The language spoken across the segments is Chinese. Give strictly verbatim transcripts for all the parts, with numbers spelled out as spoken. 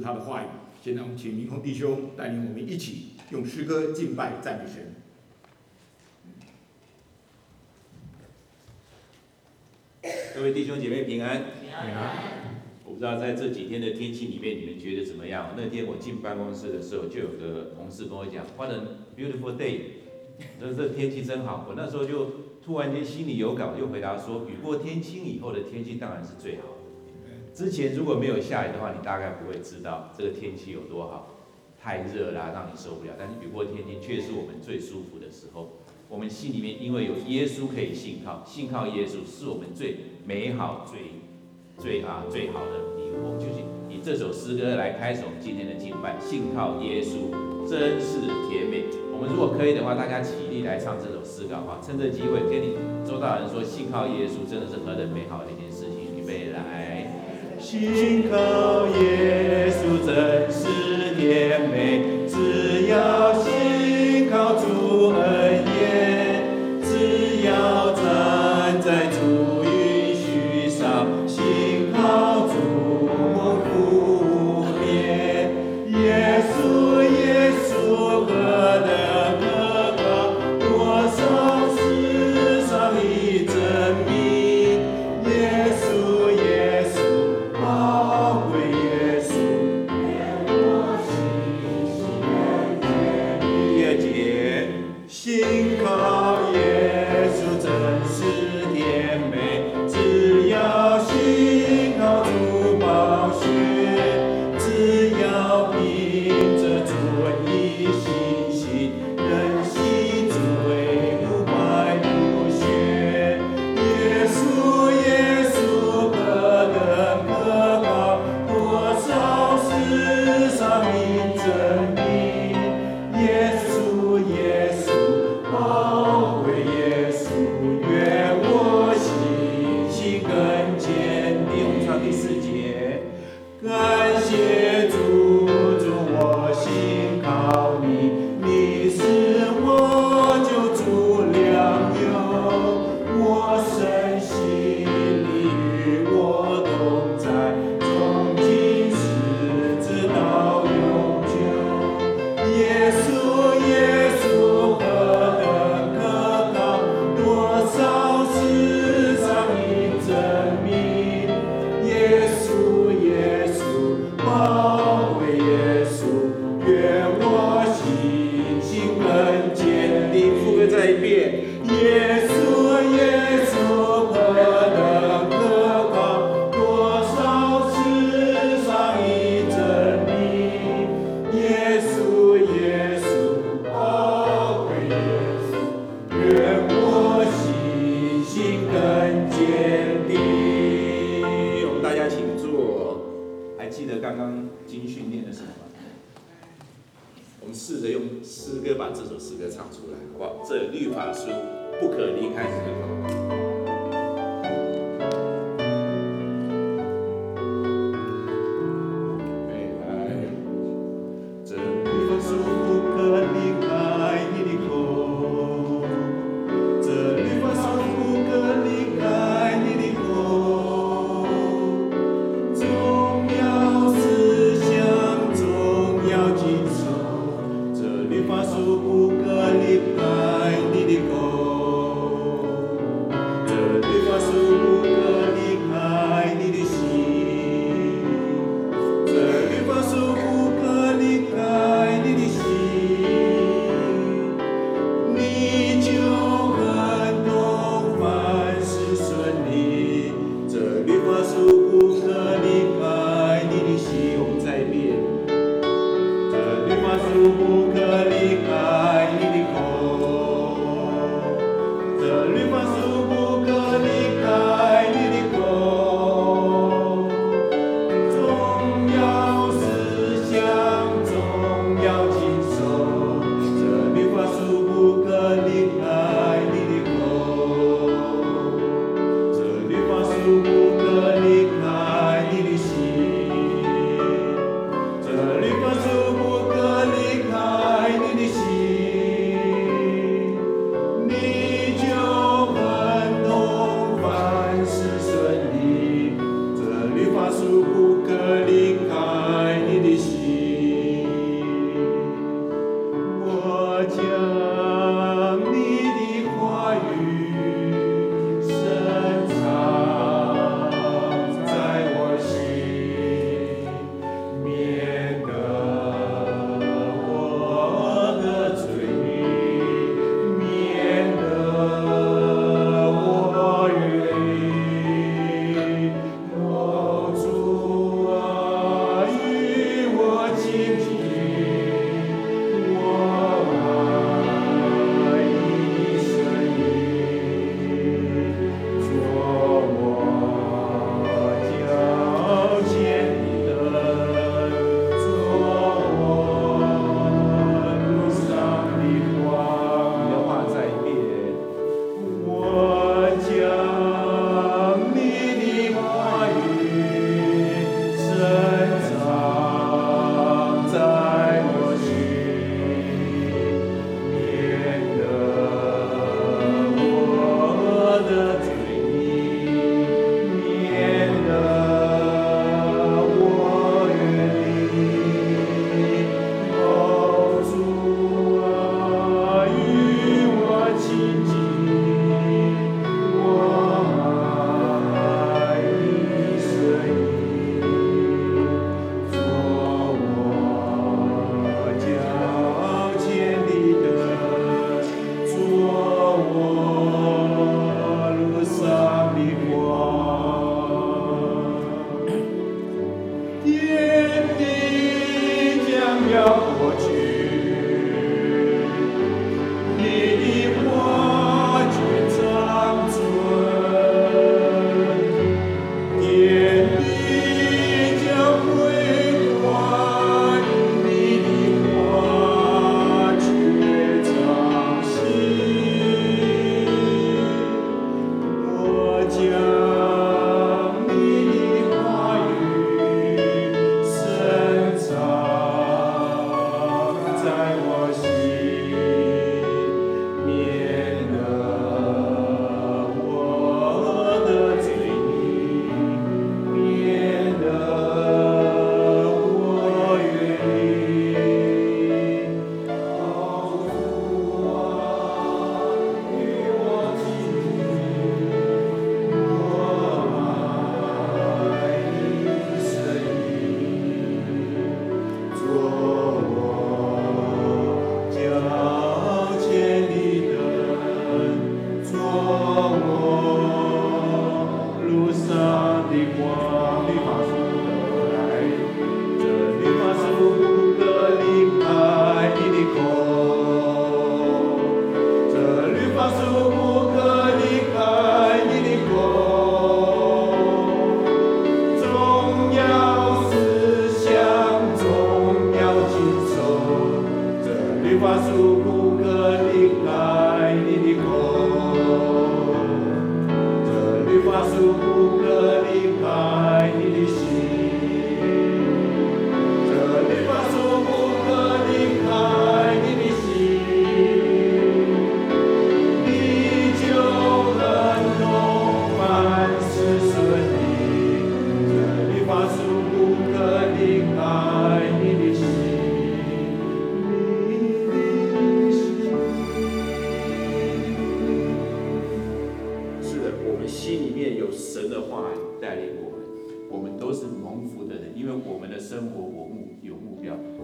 他的话语。现在我们请明宏弟兄带领我们一起用诗歌敬拜赞美神。 各位弟兄姐妹平安。 平安。 我不知道在这几天的天气里面，你们觉得怎么样？那天我进办公室的时候，就有个同事跟我讲 ，What a beautiful day， 这这天气真好。我那时候就突然间心里有感，我就回答说，雨过天晴以后的天气当然是最好。之前如果没有下雨的话，你大概不会知道这个天气有多好，太热啦，让你受不了。但是雨过天晴却是我们最舒服的时候。我们心里面因为有耶稣可以信靠，信靠耶稣是我们最美好、最最啊最好的礼物。我们就是以这首诗歌来开始我们今天的敬拜，信靠耶稣真是甜美。我们如果可以的话，大家起立来唱这首诗歌哈，趁这机会跟你周大人说，信靠耶稣真的是何等美好的一件事情。预备来，信靠耶稣真是甜美，只要信靠主恩典，只要站在主允许上，信靠主蒙福怜。耶稣，耶稣何等可靠，多少世上已证明。耶稣，耶稣，宝贵耶稣，愿我信心坚定。第二节，信靠耶稣真是甜美，只要信靠主宝血，只要凭着主恩义信心，人心之为不败不学。耶稣，耶稣何等可靠，多少世上已证明。耶稣，耶稣，宝贵耶稣，愿我信心更坚定。我们唱第四节，感谢主，主我信靠你，你是我救主良友，我深信你与我同在，从今时直到永久。耶稣，耶稣何等可靠，多少世上已证明。耶稣，耶稣，宝贵耶稣，愿我信心更坚定。副歌再一遍，耶稣，耶稣何等可靠，多少世上已证明。耶稣，耶稣，宝贵耶稣，愿我信心更坚定。我们大家请坐。还记得刚刚经训念的什么吗？我们试着用诗歌把这首诗歌唱出来，好不好？这律法书不可离开你的口。这律法书不可离开你的口，这律法书不可离开你的口，总要思想，总要谨守，这律法书不可离开你的口，这律法书不可离开你的心，这律法书不可离开你的心，你就很懂凡事顺利。这律法书不可离开你的心。我们再一遍，这律法书不可离开你的口，这律法书不可离开你的口，总要思想，总要谨守，这律法书不可离开你的口，这律法书不可离开你的心，这律法书不可离开你的心，你就很懂凡事顺利，这律法书不可离开你的心。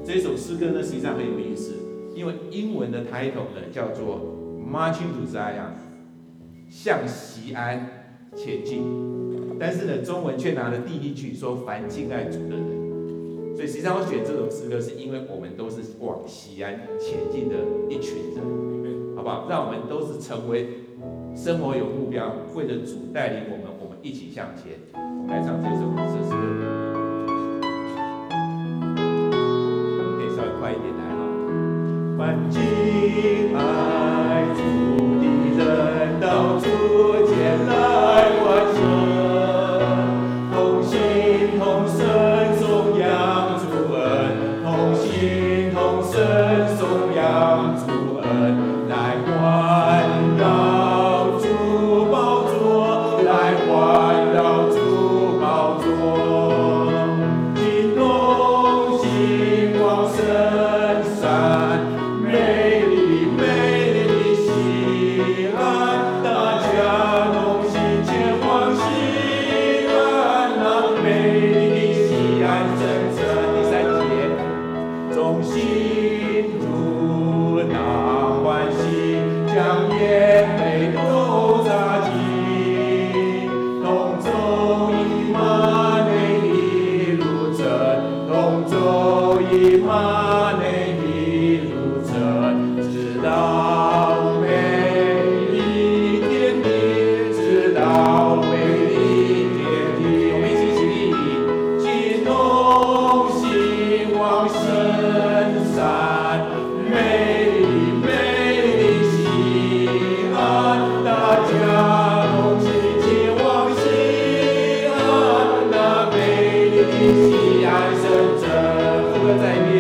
这首诗歌呢，实际上很有意思，因为英文的 title 呢叫做 Marching to Zion， 向锡安前进。但是呢，中文却拿了第一句说凡敬爱主的人。所以实际上我选这首诗歌，是因为我们都是往锡安前进的一群人，好不好？让我们都是成为生活有目标，为着主带领我们，我们一起向前。我们来唱这首诗歌，可以稍微快一点来哈。凡敬爱主的人，到主前来欢声，同心同声颂扬主恩，同心同声颂扬主恩，来环绕主宝座，来环绕主宝座，惊动心往深山，美丽美丽的西安，大家同心前往西安，那美丽的西安深深。第三节，众心如那欢喜，将眼泪都洒尽，同走一马内的路程，同走一马内的路程，直到美丽天地，直到美丽天地。我们一起起立，惊动心往深山，美丽美丽的西安，大家同心前往西安，那美丽的西安深圳。副歌在里面。